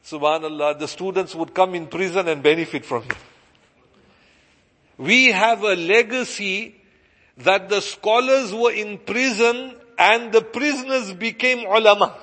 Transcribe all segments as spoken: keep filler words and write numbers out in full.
Subhanallah, the students would come in prison and benefit from it. We have a legacy that the scholars were in prison and the prisoners became ulama.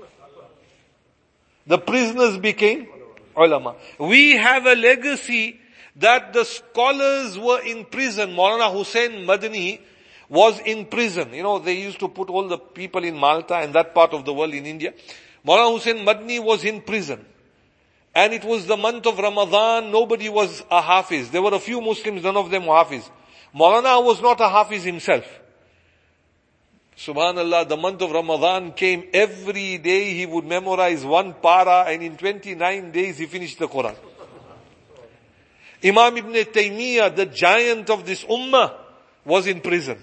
The prisoners became ulama. We have a legacy that the scholars were in prison. Maulana Hussain Madani was in prison. You know, they used to put all the people in Malta and that part of the world in India. Maulana Hussain Madani was in prison. And it was the month of Ramadan, nobody was a Hafiz. There were a few Muslims, none of them were Hafiz. Maulana was not a Hafiz himself. Subhanallah, the month of Ramadan came, every day he would memorize one para and in twenty-nine days he finished the Quran. Imam Ibn Taymiyyah, the giant of this ummah, was in prison.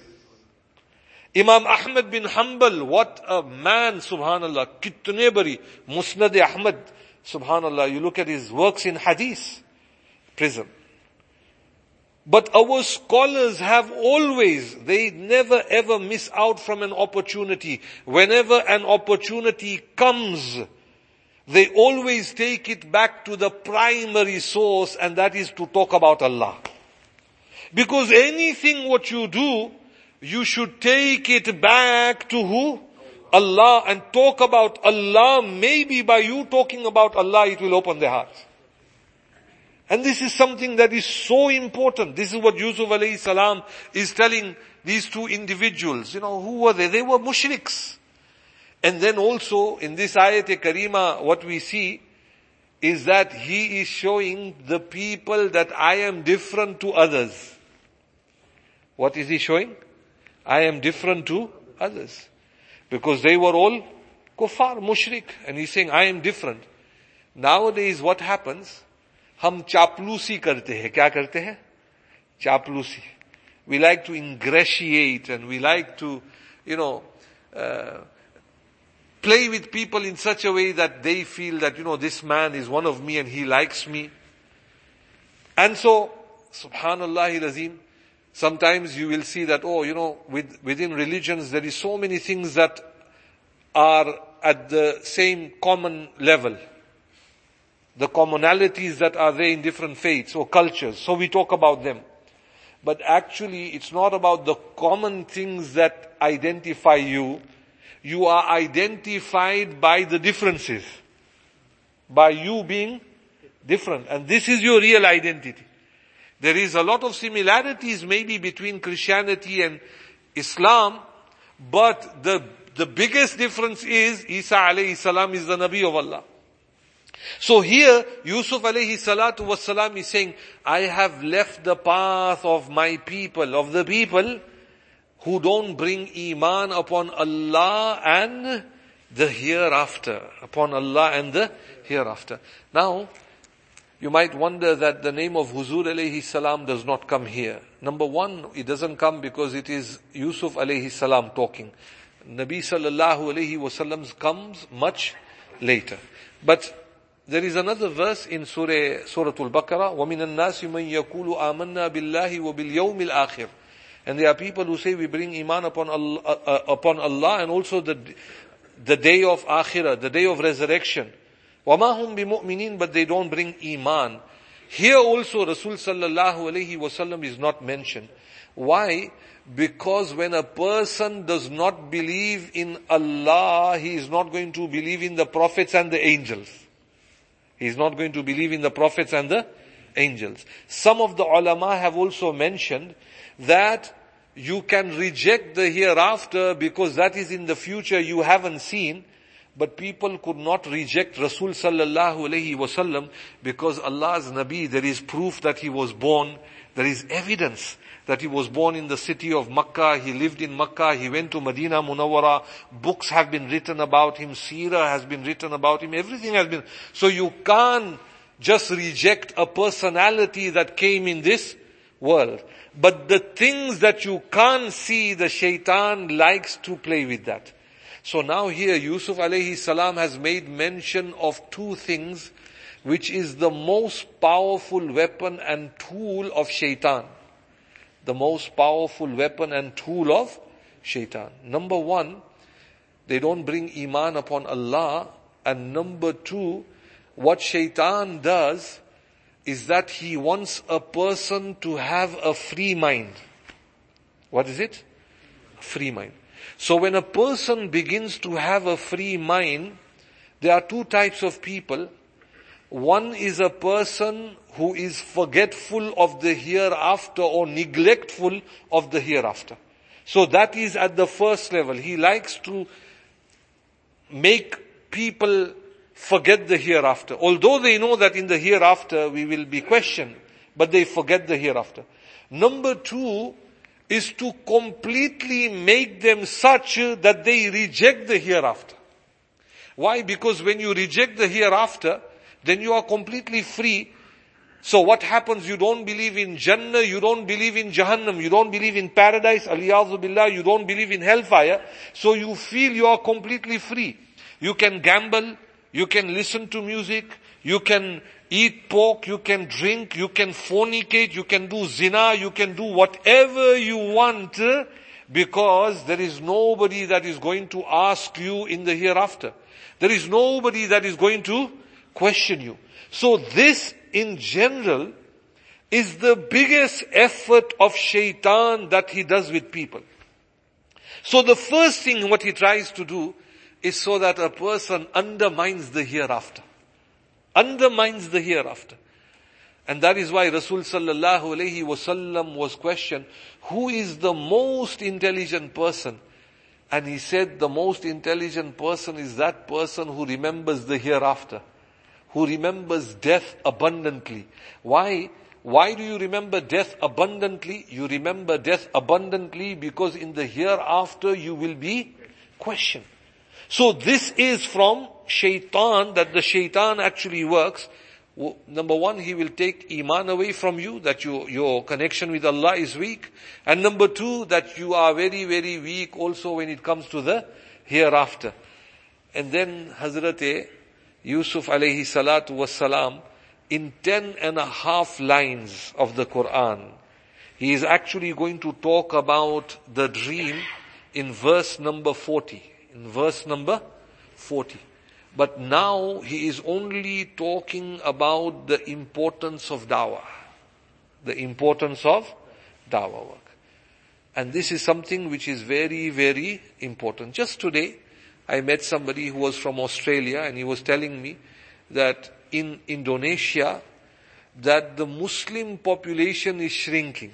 Imam Ahmad bin Hanbal, what a man, subhanallah, kitne bari, Musnad Ahmad, subhanallah, you look at his works in hadith, prison. But our scholars have always, they never ever miss out from an opportunity. Whenever an opportunity comes, they always take it back to the primary source, and that is to talk about Allah. Because anything what you do, you should take it back to who? Allah, and talk about Allah. Maybe by you talking about Allah, it will open their hearts. And this is something that is so important. This is what Yusuf alayhi salam is telling these two individuals. You know, who were they? They were mushriks. And then also in this ayat-e-karima, what we see is that he is showing the people that I am different to others. What is he showing? I am different to others. Because they were all kuffar, mushrik. And he's saying, I am different. Nowadays what happens? हम चापलूसी करते हैं. क्या करते हैं? चापलूसी. We like to ingratiate and we like to, you know, uh, play with people in such a way that they feel that, you know, this man is one of me and he likes me. And so, subhanallah al-azim, sometimes you will see that, oh, you know, with, within religions there is so many things that are at the same common level. The commonalities that are there in different faiths or cultures. So we talk about them. But actually, it's not about the common things that identify you. You are identified by the differences. By you being different. And this is your real identity. There is a lot of similarities maybe between Christianity and Islam. But the, the biggest difference is Isa alayhi salam is the Nabi of Allah. So here, Yusuf alayhi salatu wassalam is saying, I have left the path of my people, of the people who don't bring iman upon Allah and the hereafter. Upon Allah and the hereafter. Now, you might wonder that the name of Huzur alayhi salam does not come here. Number one, it doesn't come because it is Yusuf alayhi salam talking. Nabi sallallahu alayhi wasallam comes much later. But there is another verse in Surah, Surah Al-Baqarah, وَمِنَ النَّاسِ مَنْ يَقُولُ آمَنَّا بِاللَّهِ وَبِالْيَوْمِ الْآخِرِ. And there are people who say we bring iman upon Allah, uh, upon Allah and also the, the day of Akhirah, the day of resurrection. وَمَا هُمْ بِمُؤْمِنِينَ, but they don't bring iman. Here also Rasul sallallahu alayhi wasallam is not mentioned. Why? Because when a person does not believe in Allah, he is not going to believe in the prophets and the angels. He is not going to believe in the prophets and the angels. Some of the ulama have also mentioned that you can reject the hereafter because that is in the future you haven't seen. But people could not reject Rasul sallallahu alayhi wasallam because Allah's Nabi, there is proof that he was born. There is evidence that he was born in the city of Makkah. He lived in Makkah. He went to Medina Munawwara. Books have been written about him. Seerah has been written about him. Everything has been. So you can't just reject a personality that came in this world. But the things that you can't see, the shaitan likes to play with that. So now here Yusuf alayhi salam has made mention of two things which is the most powerful weapon and tool of shaitan. The most powerful weapon and tool of shaitan. Number one, they don't bring iman upon Allah. And number two, what shaitan does is that he wants a person to have a free mind. What is it? A free mind. So when a person begins to have a free mind, there are two types of people. One is a person who is forgetful of the hereafter or neglectful of the hereafter. So that is at the first level. He likes to make people forget the hereafter. Although they know that in the hereafter we will be questioned, but they forget the hereafter. Number two is to completely make them such that they reject the hereafter. Why? Because when you reject the hereafter, then you are completely free. So what happens? You don't believe in Jannah, you don't believe in Jahannam, you don't believe in paradise, Aliyahzu billah, you don't believe in hellfire. So you feel you are completely free. You can gamble, you can listen to music, you can eat pork, you can drink, you can fornicate, you can do zina, you can do whatever you want, because there is nobody that is going to ask you in the hereafter. There is nobody that is going to question you. So this in general is the biggest effort of shaitan that he does with people. So the first thing what he tries to do is so that a person undermines the hereafter. Undermines the hereafter. And that is why Rasul sallallahu alayhi wasallam was questioned, who is the most intelligent person? And he said the most intelligent person is that person who remembers the hereafter, who remembers death abundantly. Why? Why do you remember death abundantly? You remember death abundantly because in the hereafter you will be questioned. So this is from shaitan, that the shaitan actually works. Number one, he will take iman away from you, that you, your connection with Allah is weak. And number two, that you are very, very weak also when it comes to the hereafter. And then Hazrat Yusuf alayhi salatu was salam, in ten and a half lines of the Quran, he is actually going to talk about the dream in verse number forty. In verse number forty. But now he is only talking about the importance of dawah. The importance of dawah work. And this is something which is very, very important. Just today, I met somebody who was from Australia and he was telling me that in Indonesia, that the Muslim population is shrinking.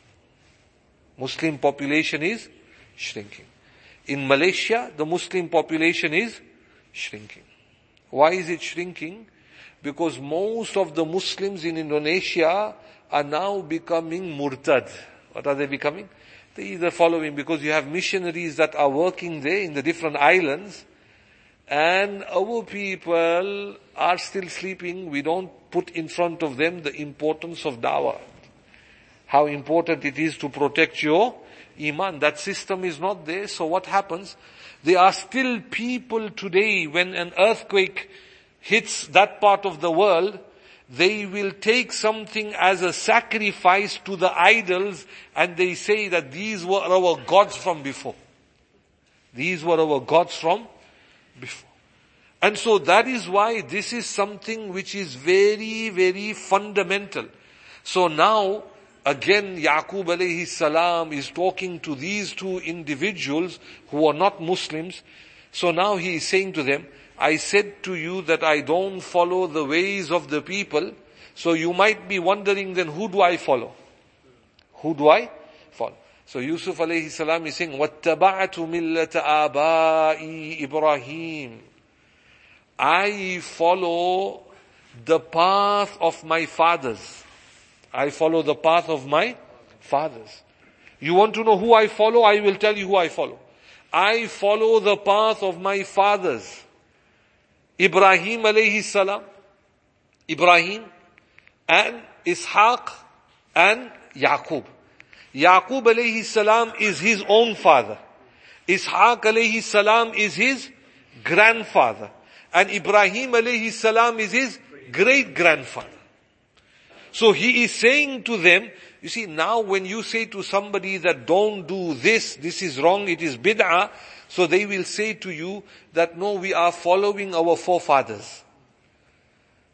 Muslim population is shrinking. In Malaysia, the Muslim population is shrinking. Why is it shrinking? Because most of the Muslims in Indonesia are now becoming murtad. What are they becoming? They either following, because you have missionaries that are working there in the different islands, and our people are still sleeping. We don't put in front of them the importance of dawah. How important it is to protect your iman. That system is not there. So what happens? There are still people today, when an earthquake hits that part of the world, they will take something as a sacrifice to the idols, and they say that these were our gods from before. These were our gods from before. And so that is why this is something which is very, very fundamental. So now, again, Yaqub alayhi salam is talking to these two individuals who are not Muslims. So now he is saying to them, I said to you that I don't follow the ways of the people. So you might be wondering, then who do I follow? Who do I follow? So Yusuf alayhi salam is saying, وَاتَّبَعْتُ مِلَّةَ آبَائِي إِبْرَاهِيمِ. I follow the path of my fathers. I follow the path of my fathers. You want to know who I follow? I will tell you who I follow. I follow the path of my fathers. Ibrahim alayhi salam, Ibrahim and Ishaq and Yaqub. Yaqub alayhi salam is his own father. Ishaq alayhi salam is his grandfather. And Ibrahim alayhi salam is his great grandfather. So he is saying to them, you see, now when you say to somebody that don't do this, this is wrong, it is bid'ah, so they will say to you that no, we are following our forefathers.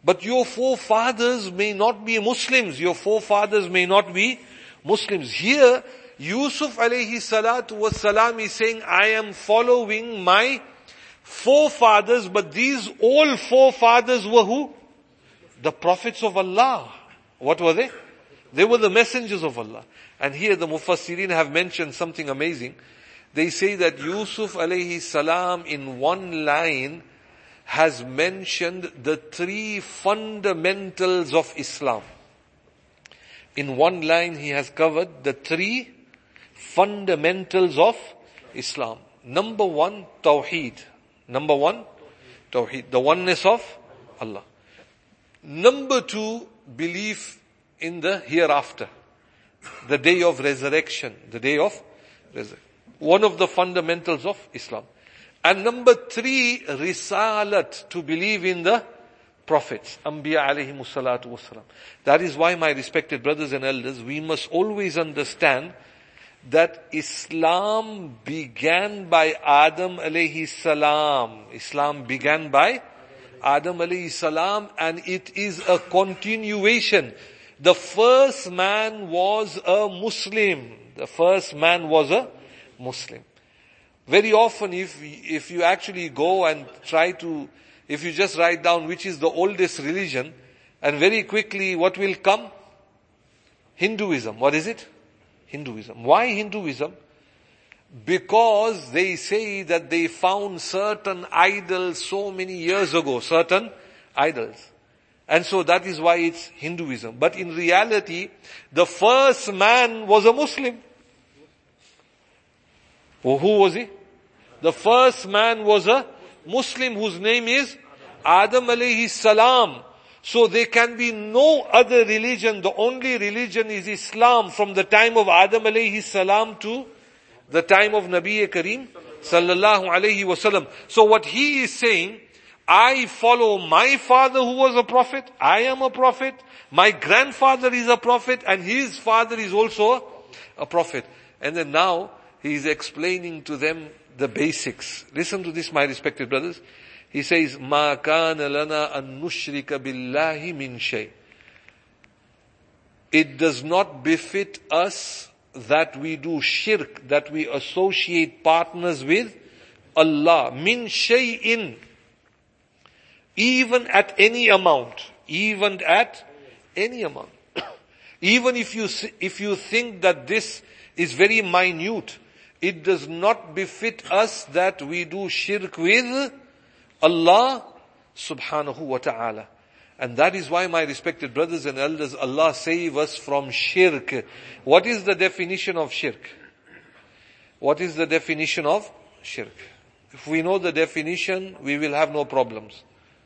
But your forefathers may not be Muslims. Your forefathers may not be Muslims. Here, Yusuf alayhi salatu was salam is saying, I am following my forefathers, but these all forefathers were who? The prophets of Allah. What were they? They were the messengers of Allah. And here the Mufassirin have mentioned something amazing. They say that Yusuf alayhi salam in one line has mentioned the three fundamentals of Islam. In one line he has covered the three fundamentals of Islam. Number one, Tawheed. Number one, Tawheed. The oneness of Allah. Number two, belief in the hereafter. The day of resurrection. The day of resurrection. One of the fundamentals of Islam. And number three, risalat, to believe in the prophets. Anbiya alayhimu salatu wassalam. That is why, my respected brothers and elders, we must always understand that Islam began by Adam alayhi salam. Islam began by Adam alayhi salam, and it is a continuation. The first man was a Muslim. The first man was a Muslim. Very often if, if you actually go and try to, if you just write down which is the oldest religion, and very quickly what will come? Hinduism. What is it? Hinduism. Why Hinduism? Because they say that they found certain idols so many years ago, certain idols. And so that is why it's Hinduism. But in reality, the first man was a Muslim. Oh, who was he? The first man was a Muslim whose name is Adam alayhi salam. So there can be no other religion. The only religion is Islam from the time of Adam alayhi salam to the time of Nabi Kareem sallallahu alayhi wasallam. So what he is saying, I follow my father who was a prophet. I am a prophet. My grandfather is a prophet, and his father is also a prophet. And then now he is explaining to them the basics. Listen to this, my respected brothers. He says, "Ma kana lana an nushrika billahi min shay." It does not befit us that we do shirk, that we associate partners with Allah. Min shay'in. Even at any amount. Even at any amount. Even if you, if you think that this is very minute, it does not befit us that we do shirk with Allah subhanahu wa ta'ala. And that is why, my respected brothers and elders, Allah save us from shirk. What is the definition of shirk? What is the definition of shirk? If we know the definition, we will have no problems.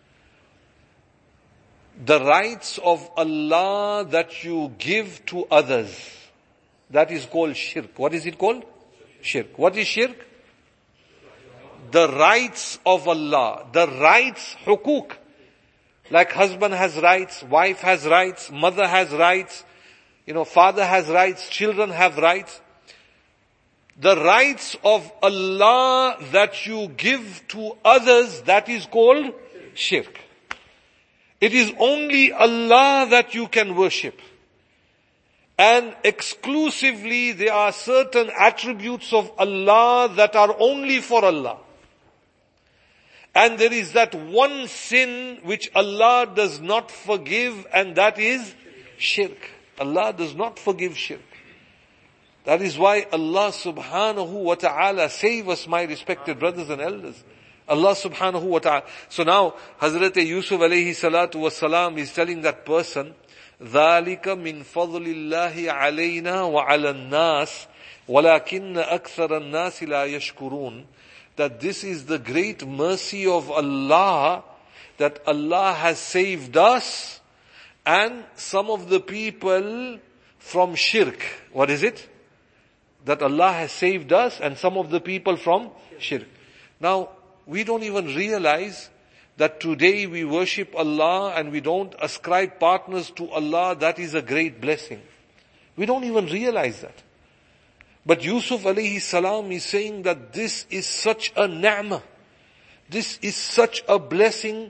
The rights of Allah that you give to others, that is called shirk. What is it called? Shirk. What is shirk? The rights of Allah. The rights, hukuk. Like husband has rights, wife has rights, mother has rights, you know, father has rights, children have rights. The rights of Allah that you give to others, that is called shirk. It is only Allah that you can worship. And exclusively there are certain attributes of Allah that are only for Allah. And there is that one sin which Allah does not forgive, and that is shirk. Allah does not forgive shirk. That is why Allah subhanahu wa ta'ala, save us, my respected brothers and elders. Allah subhanahu wa ta'ala. So now, Hazrat Yusuf alayhi salatu wasalam is telling that person, ذَلِكَ مِنْ فَضْلِ اللَّهِ عَلَيْنَا وَعَلَى النَّاسِ وَلَكِنَّ أَكْثَرَ النَّاسِ لَا يَشْكُرُونَ. That this is the great mercy of Allah, that Allah has saved us and some of the people from shirk. What is it? That Allah has saved us and some of the people from shirk. Now, we don't even realize that today we worship Allah and we don't ascribe partners to Allah. That is a great blessing. We don't even realize that. But Yusuf alayhi salam is saying that this is such a ni'mah. This is such a blessing,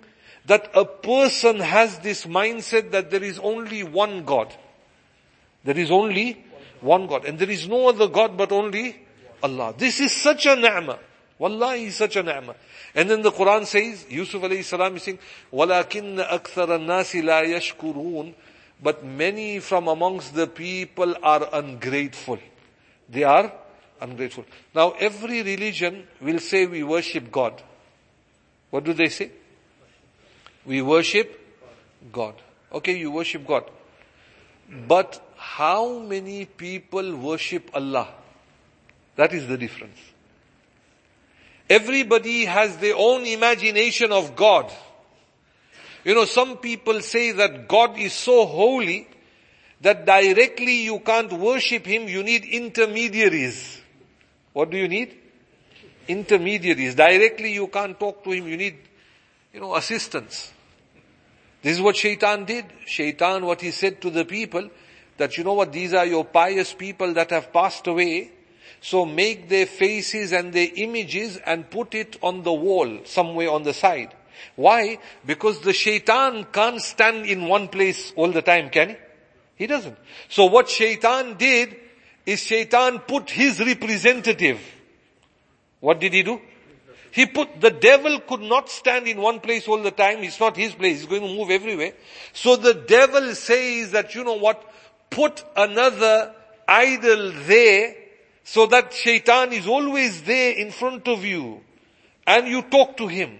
that a person has this mindset that there is only one God. There is only one God. And there is no other God but only Allah. This is such a ni'mah. Wallahi, such a ni'mah. And then the Quran says, Yusuf alayhi salam is saying, وَلَكِنَّ أَكْثَرَ النَّاسِ لَا يَشْكُرُونَ. But many from amongst the people are ungrateful. They are ungrateful. Now every religion will say we worship God. What do they say? We worship God. Okay, you worship God. But how many people worship Allah? That is the difference. Everybody has their own imagination of God. You know, some people say that God is so holy that directly you can't worship Him, you need intermediaries. What do you need? Intermediaries. Directly you can't talk to Him, you need, you know, assistance. This is what Shaitan did. Shaitan, what he said to the people, that you know what, these are your pious people that have passed away, so make their faces and their images and put it on the wall, somewhere on the side. Why? Because the Shaitan can't stand in one place all the time, can he? He doesn't. So what Shaitan did is Shaitan put his representative. What did he do? He put, the devil could not stand in one place all the time. It's not his place. He's going to move everywhere. So the devil says that, you know what, put another idol there so that Shaitan is always there in front of you and you talk to him.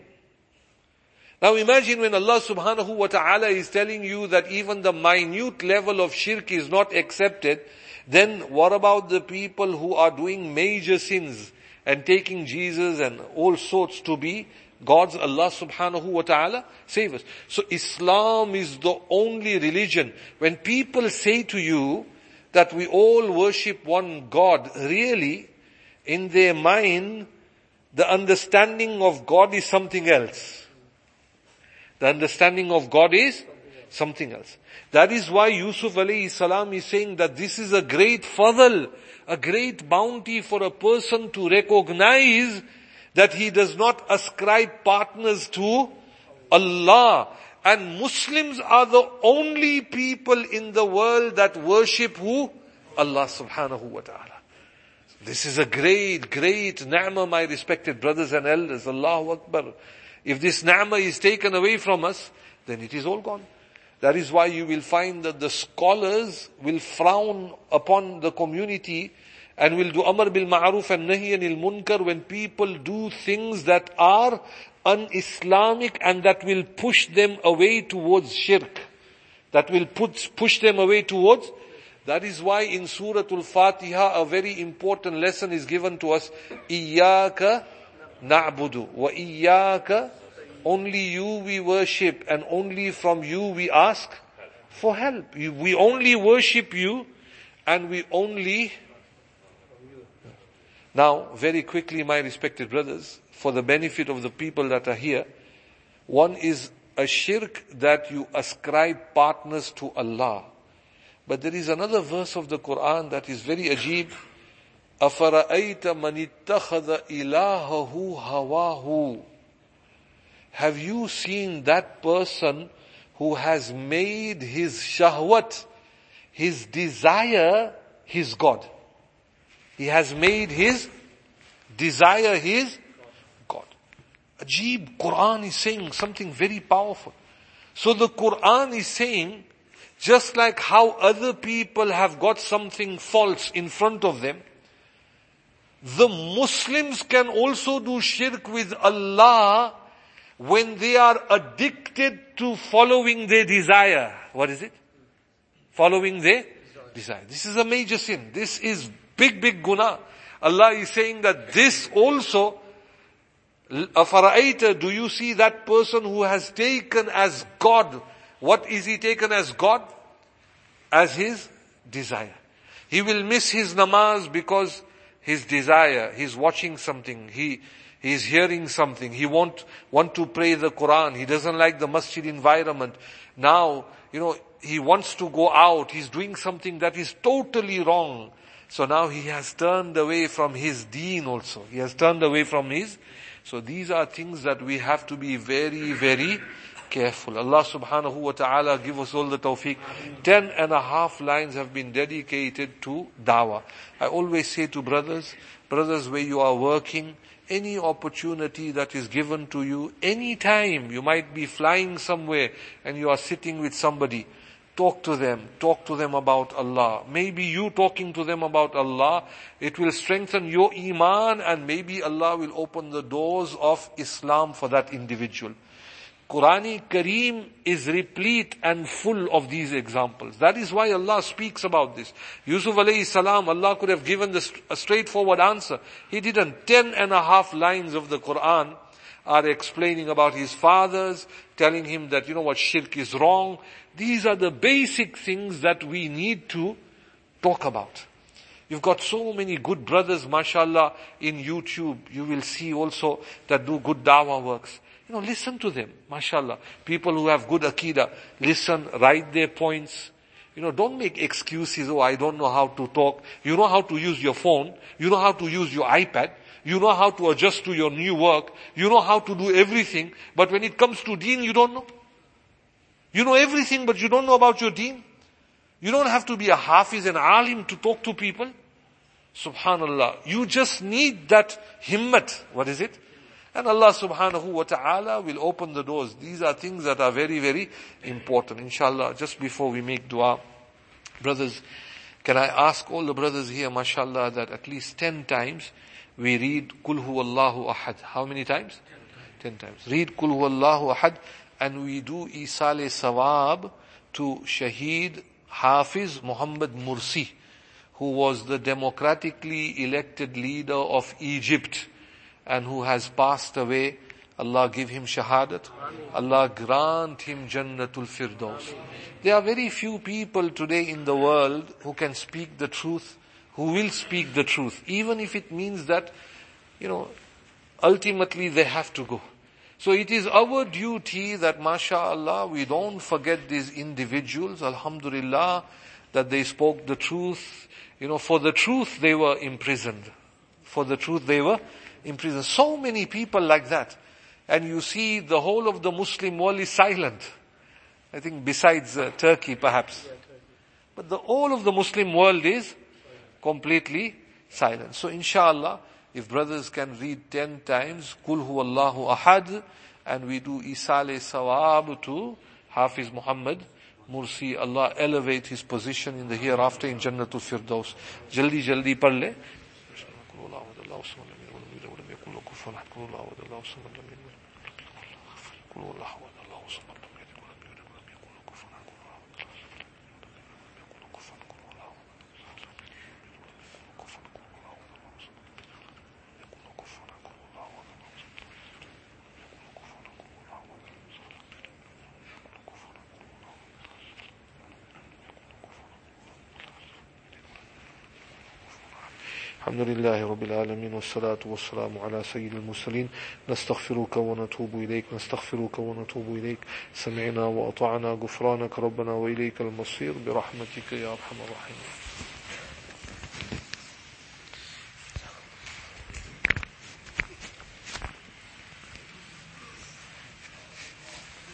Now imagine when Allah subhanahu wa ta'ala is telling you that even the minute level of shirk is not accepted, then what about the people who are doing major sins and taking Jesus and all sorts to be gods? Allah subhanahu wa ta'ala save us. So Islam is the only religion. When people say to you that we all worship one God, really, in their mind, the understanding of God is something else. The understanding of God is something else. That is why Yusuf alayhi salam is saying that this is a great fadl, a great bounty for a person to recognize that he does not ascribe partners to Allah. And Muslims are the only people in the world that worship who? Allah subhanahu wa ta'ala. This is a great, great ni'mah, my respected brothers and elders. Allahu Akbar. If this ni'mah is taken away from us, then it is all gone. That is why you will find that the scholars will frown upon the community and will do amr bil ma'ruf and nahi anil munkar when people do things that are un-Islamic and that will push them away towards shirk. That will put, push them away towards. That is why in Surah Al-Fatiha a very important lesson is given to us. Iyaka na'budu wa iyaka, only you we worship and only from you we ask for help. We only worship you and we only... Now, very quickly, my respected brothers, for the benefit of the people that are here, one is a shirk that you ascribe partners to Allah. But there is another verse of the Quran that is very ajib. أَفَرَأَيْتَ مَنِ اتَّخَذَ إِلَهَهُ هَوَاهُ. Have you seen that person who has made his shahwat, his desire, his God? He has made his desire his God. Ajib, Quran is saying something very powerful. So the Quran is saying, just like how other people have got something false in front of them, the Muslims can also do shirk with Allah when they are addicted to following their desire. What is it? Following their desire. This is a major sin. This is big, big guna. Allah is saying that this also, أَفَرَأَيْتَ, do you see that person who has taken as God? What is he taken as God? As his desire. He will miss his namaz because his desire, he's watching something, he he's hearing something, he won't want to pray the Quran, he doesn't like the masjid environment. Now, you know, he wants to go out, he's doing something that is totally wrong. So now he has turned away from his deen also. He has turned away from his. So these are things that we have to be very, very careful. Allah subhanahu wa ta'ala give us all the tawfiq. Ten and a half lines have been dedicated to dawah. I always say to brothers, brothers where you are working, any opportunity that is given to you, any time, you might be flying somewhere and you are sitting with somebody, talk to them, talk to them about Allah. Maybe you talking to them about Allah, it will strengthen your iman and maybe Allah will open the doors of Islam for that individual. Qurani Kareem is replete and full of these examples. That is why Allah speaks about this. Yusuf alayhi salam, Allah could have given this a straightforward answer. He didn't. Ten and a half lines of the Quran are explaining about his fathers, telling him that, you know what, shirk is wrong. These are the basic things that we need to talk about. You've got so many good brothers, mashallah, in YouTube. You will see also that do good dawah works. You know, listen to them, mashallah. People who have good akida, listen, write their points. You know, don't make excuses, oh, I don't know how to talk. You know how to use your phone. You know how to use your iPad. You know how to adjust to your new work. You know how to do everything. But when it comes to deen, you don't know. You know everything, but you don't know about your deen. You don't have to be a hafiz and alim to talk to people. Subhanallah. You just need that himmat. What is it? And Allah subhanahu wa ta'ala will open the doors. These are things that are very, very important. Inshallah, just before we make dua, brothers, can I ask all the brothers here, mashallah, that at least ten times we read Kul Huwallahu Ahad. How many times? Ten times. Read Kul Huwallahu Ahad and we do Isale Sawab to Shaheed Hafiz Muhammad Mursi, who was the democratically elected leader of Egypt and who has passed away. Allah give him shahadat. Allah grant him Jannatul Firdaus. There are very few people today in the world who can speak the truth, who will speak the truth, even if it means that, you know, ultimately they have to go. So it is our duty that, mashallah, we don't forget these individuals, alhamdulillah, that they spoke the truth. You know, for the truth they were imprisoned. For the truth they were imprisoned. So many people like that. And you see the whole of the Muslim world is silent. I think besides uh, Turkey perhaps. But the whole of the Muslim world is completely silent. So inshallah, if brothers can read ten times, Kul Huwallahu Ahad, and we do Isale Sawab to Hafiz Muhammad Mursi, Allah elevate his position in the hereafter in Jannatul Firdaus. Jaldi jaldi pad le. الحمد لله رب العالمين والصلاة والسلام على سيد المرسلين نستغفرك ونتوب إليك نستغفرك ونتوب إليك سمعنا وأطعنا غفرانك ربنا وإليك المصير برحمتك يا أرحم الراحمين.